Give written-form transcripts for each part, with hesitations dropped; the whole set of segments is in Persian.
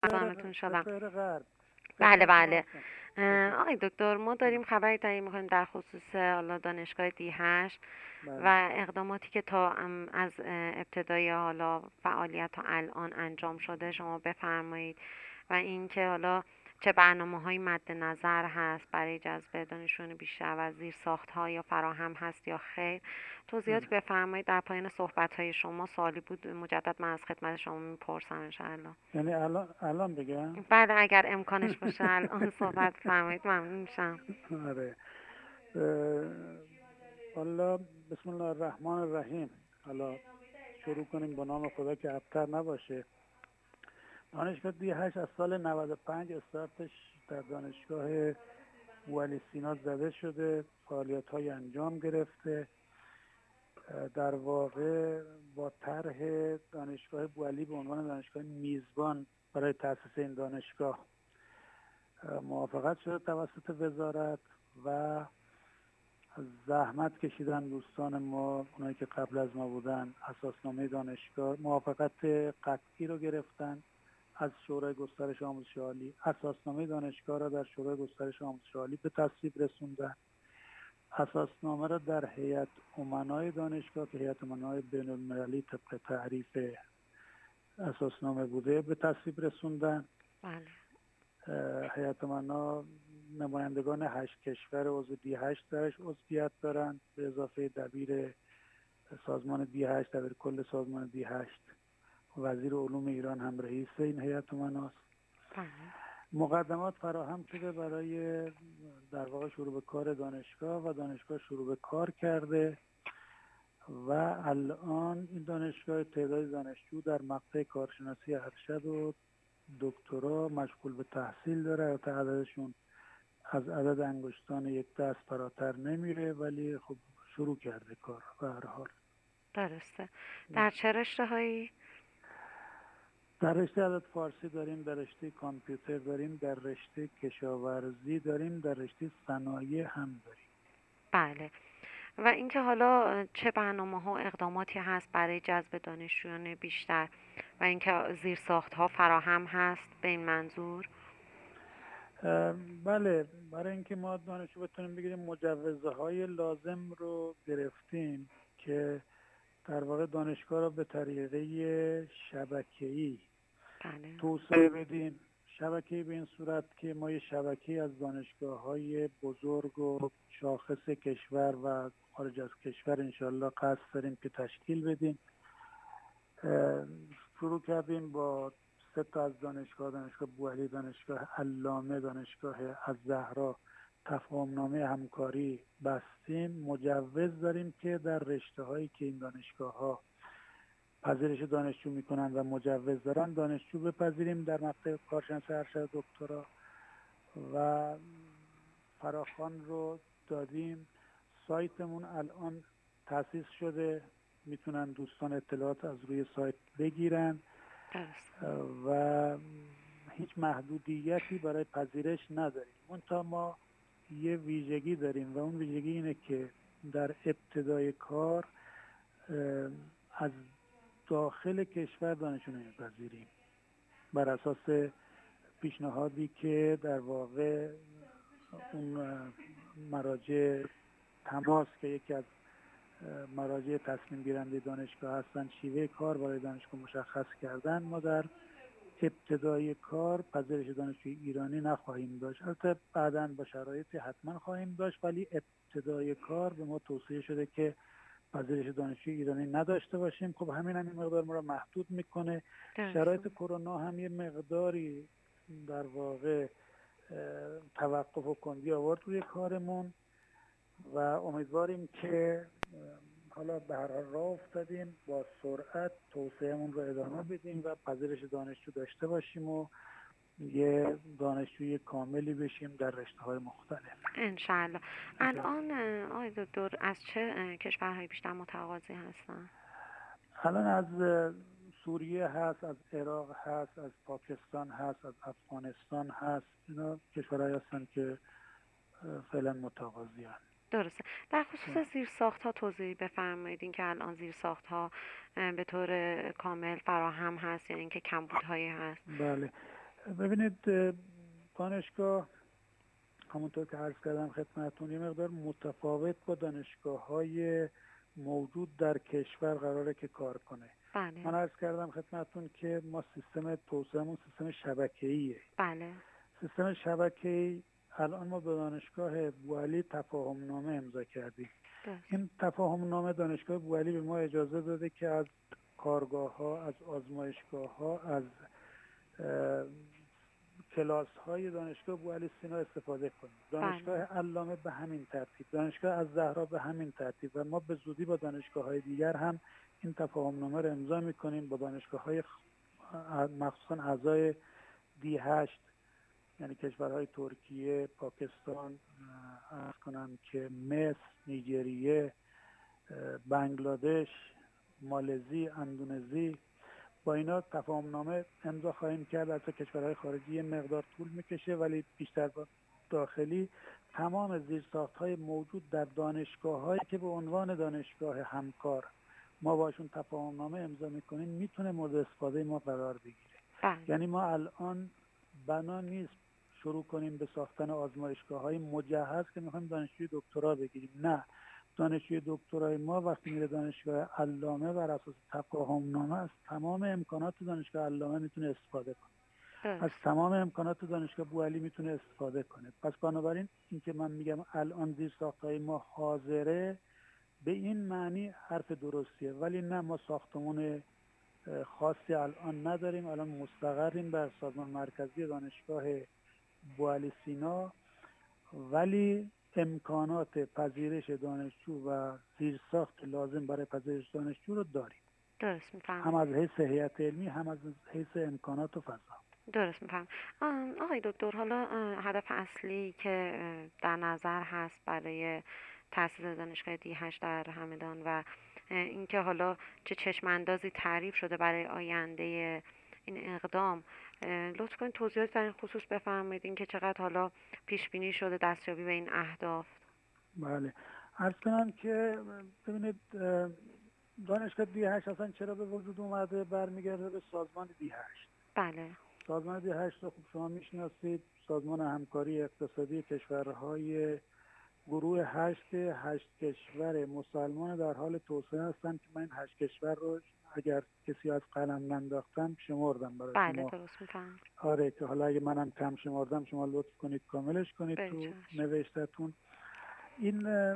زانتون شدم. سپهر غرب. بله خدمت شما بله. هستم. بگو. آقای دکتر، ما بگو. داریم خبری تهیه میکنیم در خصوص حالا دانشگاه دی 8 بله. و اقداماتی که تا از ابتدای حالا فعالیت تا الان انجام شده شما بفرمایید و اینکه حالا چه برنامه‌هایی مد نظر هست برای جذب دانشجویان بیشتر و زیرساخت‌ها یا فراهم هست یا خیر. توضیحاتی بله. بفرمایید. در پایان صحبت‌های شما سوالی بود مجدد من از خدمت شما میپرسم انشاءالله. یعنی الان بگم؟ بعد اگر امکانش باشه الان صحبت فرمایید ممنون میشم. آره. اه، والا بسم الله الرحمن الرحیم. حالا شروع کنیم با نام خدا که ابتر نباشه. دانشگاه دی 8 از سال 95 استارتش در دانشگاه ولی سینا زده شده، فعالیت های انجام گرفته. در واقع با طرح دانشگاه بوعلی به عنوان دانشگاه میزبان برای تأسیس این دانشگاه موافقت شده توسط وزارت و زحمت کشیدن دوستان ما، اونایی که قبل از ما بودن. اساسنامه دانشگاه موافقت قطعی رو گرفتن از شورای گسترش آموزش عالی. اساسنامه دانشگاه را در شورای گسترش آموزش عالی به تصویب رسوندن. اساسنامه را در هیئت امنای دانشگاه که هیئت امنای بین المللی طبق تعریف اساسنامه بوده به تصویب رسوندن. بله. هیئت امنا نمایندگان 8 کشور عضو دی 8 درش عضویت دارن به اضافه دبیر سازمان دی 8، دبیر کل سازمان دی 8. وزیر علوم ایران هم رئیس این هیئت امناست. بله. مقدمات فراهم شده برای در واقع شروع به کار دانشگاه و دانشگاه شروع به کار کرده و الان این دانشگاه تعداد دانشجو در مقطع کارشناسی ارشد و دکترا مشغول به تحصیل داره. البته عددشون از عدد انگشتان یک دست فراتر نمیره، ولی خب شروع کرده کار به هر حال. درسته. در چه رشته هایی؟ در رشته ادبیات فارسی داریم، در رشته کامپیوتر داریم، در رشته کشاورزی داریم، در رشته صنایع هم داریم. بله. و اینکه حالا چه برنامه‌ها و اقداماتی هست برای جذب دانشجویان بیشتر و اینکه زیرساخت‌ها فراهم هست به این منظور؟ بله، برای اینکه ما دانشجو بتونیم بگیریم مجوزهای لازم رو گرفتیم که در واقع دانشگاه را به طریقه شبکه‌ای بله. توسعه بدیم. شبکه‌ای به این صورت که ما یه شبکه از دانشگاه‌های بزرگ و شاخص کشور و خارج از کشور انشالله قصد داریم که تشکیل بدیم. شروع کردیم با 3 تا از دانشگاه بوعلی، دانشگاه علامه، دانشگاه الزهرا تفاهم‌نامه همکاری بستیم. مجوز داریم که در رشته‌هایی که این دانشگاه‌ها پذیرش دانشجو میکنن و مجوز دارن دانشجو بپذیریم در مقطع کارشناسی ارشد دکترا و فراخوان رو دادیم. سایتمون الان تأسیس شده، میتونن دوستان اطلاعات از روی سایت بگیرن. درسته. و هیچ محدودیتی برای پذیرش نداریم. منتها ما یه ویژگی داریم و اون ویژگی اینه که در ابتدای کار از داخل کشور دانشجو نمیپذیریم بر اساس پیشنهادی که در واقع اون مراجع تماس که یکی از مراجع تصمیم گیرنده دانشگاه هستن شیوه کار برای دانشگاه مشخص کردن. ما در ابتدای کار پذیرش دانشجوی ایرانی نخواهیم داشت. البته بعداً با شرایطی حتما خواهیم داشت، ولی ابتدای کار به ما توصیه شده که پذیرش دانشجوی ایرانی نداشته باشیم. خب همین هم این مقدار ما رو محدود میکنه. شرایط کرونا هم یه مقداری در واقع توقف و کندی آورد روی کارمون و امیدواریم که حالا به هر حال راه افتادیم با سرعت توسعه‌مون رو ادامه بدیم و پذیرش دانشجو داشته باشیم و یه دانشجوی کاملی بشیم در رشته‌های مختلف انشالله. الان آقای دکتر از چه کشورهای بیشتر متقاضی هستن؟ الان از سوریه هست، از عراق هست، از پاکستان هست، از افغانستان هست. اینا کشورهایی هستن که فعلا متقاضی هستن. درسته. در خصوص زیرساخت‌ها توضیح بفرمایید. اینکه الان زیرساخت‌ها به طور کامل فراهم هست یا اینکه کمبودهایی هست؟ بله، ببینید دانشگاه همونطور که عرض کردم خدمتتون یه مقدار متفاوت با دانشگاه‌های موجود در کشور قراره که کار کنه. بله. من عرض کردم خدمتتون که ما سیستم توسعه‌مون سیستم شبکه‌ایه. بله. سیستم شبکه‌ای الان ما به دانشگاه بوعلی تفاهم نامه امضا کردیم. این تفاهم نامه دانشگاه بوعلی به ما اجازه داده که از کارگاه‌ها، از آزمایشگاه‌ها، از کلاس‌های دانشگاه بوعلی سینا استفاده کنیم. دانشگاه علامه به همین ترتیب، دانشگاه الزهرا به همین ترتیب و ما به زودی با دانشگاه‌های دیگر هم این تفاهم نامه رو امضا می‌کنیم با دانشگاه‌های مخصوصاً اعضای D8 یعنی کشورهای ترکیه، پاکستان، عرض کنم که مصر، نیجریه، بنگلادش، مالزی، اندونزی، با اینا تفاهم نامه امضا خواهیم کرد. از کشورهای خارجی یه مقدار طول میکشه ولی بیشتر با داخلی تمام زیرساخت‌های موجود در دانشگاه‌هایی که به عنوان دانشگاه همکار ما باشون تفاهم نامه امضا میکنیم میتونه مورد استفاده ما قرار بگیره. یعنی ما الان بنا نیست شروع کنیم به ساختن آزمایشگاه‌های مجهز که میخوایم دانشجوی دکترا بگیریم. نه، دانشجوی دکترای ما وقتی میره دانشگاه علامه بر اساس تفاهم نامه از تمام امکانات دانشگاه علامه میتونه استفاده کنه. از تمام امکانات دانشگاه بوعلی میتونه استفاده کنه. پس بنابراین این که من میگم الان زیرساخت‌های ما حاضره به این معنی حرف درستیه، ولی نه ما ساختمون خاصی الان نداریم. الان مستقریم بر سازمان مرکزی دانشگاه بوعلی سینا، ولی امکانات پذیرش دانشجو و زیرساخت لازم برای پذیرش دانشجو رو داریم. درست میفهمم. هم از حیث هیئت علمی هم از حیث امکانات و فضا. درست میفهم. آقای دکتر، حالا هدف اصلی که در نظر هست برای تأسیس دانشگاه D8 در همدان و اینکه حالا چه چشم اندازی تعریف شده برای آینده این اقدام، لطف کنید توضیحات در این خصوص بفرمایید، اینکه چقدر حالا پیش بینی شده دستیابی به این اهداف. بله، عرض کنم که ببینید دانشگاه D8 اصلا چرا به وجود اومده برمیگرده به سازمان D8. بله. سازمان D8 رو خوب شما میشناسید، سازمان همکاری اقتصادی کشورهای گروه 8 کشور مسلمان در حال توسعه هستند که من این 8 کشور رو اگر کسی از قلم ننداختم شمردم برای شما. بله درست میفهم. آره، که حالا اگه منم کم شمردم شما لطف کنید کاملش کنید تو نوشتتون. این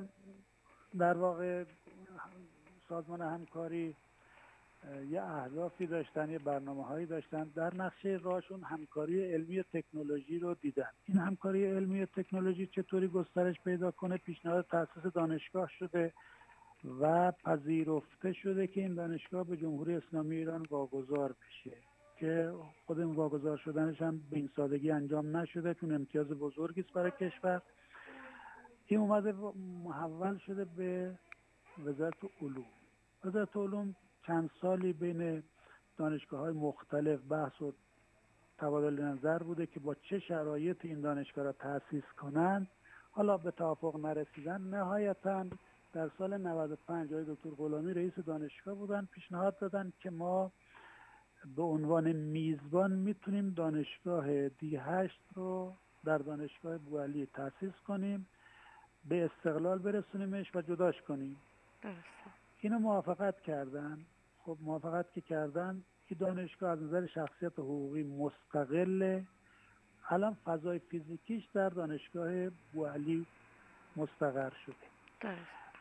در واقع سازمان همکاری یه اهدافی داشتن، یه برنامه‌هایی داشتن، در نقشه راهشون همکاری علمی و تکنولوژی رو دیدن. این همکاری علمی و تکنولوژی چطوری گسترش پیدا کنه پیشنهاد تأسیس دانشگاه شده و پذیرفته شده که این دانشگاه به جمهوری اسلامی ایران واگذار بشه که خود این واگذار شدنش هم به این سادگی انجام نشده چون امتیاز بزرگی است برای کشور. این اومده محول شده به وزارت علوم. وزارت علوم چند سالی بین دانشگاه‌های مختلف بحث و تبادل نظر بوده که با چه شرایط این دانشگاه را تأسیس کنند. حالا به توافق نرسیدن. نهایتاً در سال 95 آقای دکتر غلامی رئیس دانشگاه بودن، پیشنهاد دادن که ما به عنوان میزبان میتونیم دانشگاه D8 رو در دانشگاه بوعلی تأسیس کنیم، به استقلال برسونیمش و جداش کنیم. اینو موافقت کردن. خب موافقت که کردن، این دانشگاه از نظر شخصیت حقوقی مستقله. الان فضای فیزیکیش در دانشگاه بوعلی مستقر شده.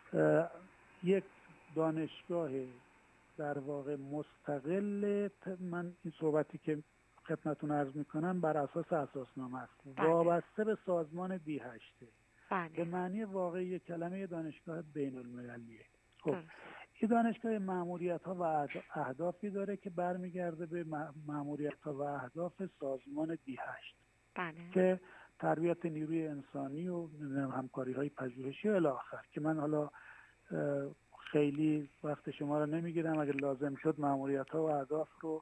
یک دانشگاه در واقع مستقل. من این صحبتی که خدمتتون عرض میکنم بر اساس اساسنامه است. وابسته به سازمان D8. به معنی واقعی کلمه دانشگاه بین المللیه. خب این دانشگاه مأموریت‌ها و اهدافی داره که برمیگرده به مأموریت‌ها و اهداف سازمان D8 که تربیت نیروی انسانی و همکاری‌های پژوهشی الی آخر، که من حالا خیلی وقت شما رو نمیگیرم. اگر لازم شد مأموریت‌ها و اهداف رو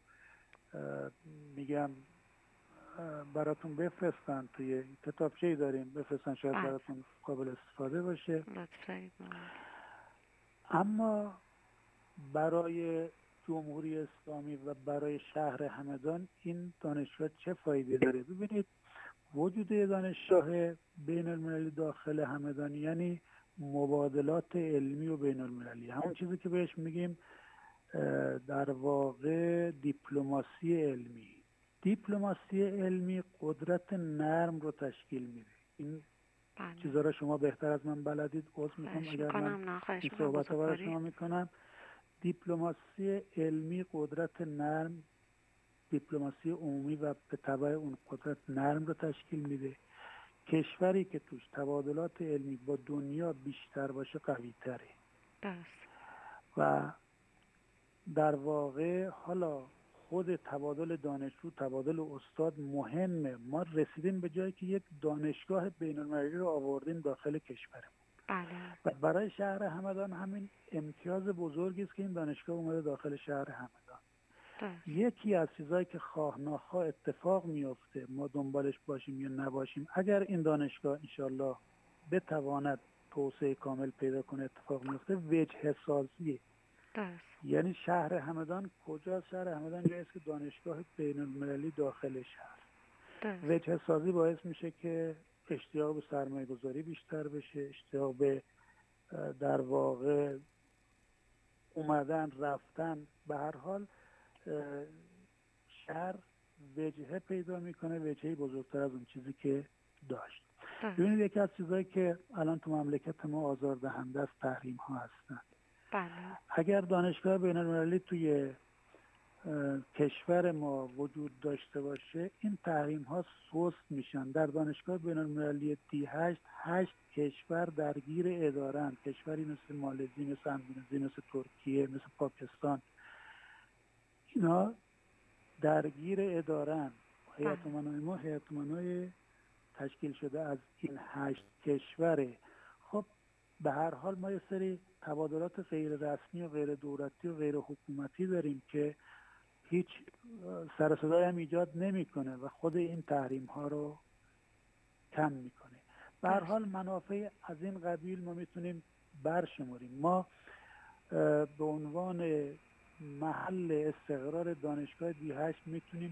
میگم براتون بفرستن، توی کتابچه‌ای داریم بفرستن، شاید براتون قابل استفاده باشه. اما برای جمهوری اسلامی و برای شهر همدان این دانشگاه چه فایده داره؟ ببینید، وجود دانشگاه بین المللی داخل همدان یعنی مبادلات علمی و بین المللی، همون چیزی که بهش میگیم در واقع دیپلماسی علمی. دیپلماسی علمی قدرت نرم رو تشکیل میده. این چیزا رو شما بهتر از من بلدید، عذر میخوام اگر من این صحبت رو برای شما میکنم. دیپلماسی علمی قدرت نرم، دیپلماسی عمومی و به تبع اون قدرت نرم رو تشکیل میده. کشوری که توش تبادلات علمی با دنیا بیشتر باشه قوی تره. و در واقع حالا خود تبادل دانشجو، تبادل استاد مهمه. ما رسیدیم به جایی که یک دانشگاه بین المللی رو آوردیم داخل کشورمون. و برای شهر همدان همین امتیاز بزرگی است که این دانشگاه اومده داخل شهر همدان. یکی از چیزایی که خواه ناخواه اتفاق میفته، ما دنبالش باشیم یا نباشیم، اگر این دانشگاه انشالله بتواند توسعه کامل پیدا کنه، اتفاق میفته وجه سازی. یعنی شهر همدان کجاست؟ شهر همدان جایی است که دانشگاه بین المللی داخلش هست. وجه سازی باعث میشه که اشتیاق به سرمایه گذاری بیشتر بشه، اشتیاق به در واقع اومدن رفتن. به هر حال شهر وجهه پیدا میکنه، وجهه بزرگتر از اون چیزی که داشت. ببینید، یکی از چیزایی که الان تو مملکت ما آزاردهنده است تحریم ها هستن. اگر دانشگاه بین المللی توی کشور ما وجود داشته باشه، این تحریم ها سست میشن. در دانشگاه بین المللی D8 8 کشور درگیر ادارن. کشوری مثل مالزی، مثل اندونزی، مثل ترکیه، مثل پاکستان، اینا درگیر ادارن. هیئت امنای ما هیئت امنای تشکیل شده از این 8 کشوره. خب به هر حال ما یه سری تبادلات غیر رسمی و غیر دولتی و غیر حکومتی داریم که هیچ سر و صدایی هم ایجاد نمیکنه و خود این تحریم ها رو کم میکنه. به هر حال منافع از این قبیل ما میتونیم برشماریم. ما به عنوان محل استقرار دانشگاه D8 میتونیم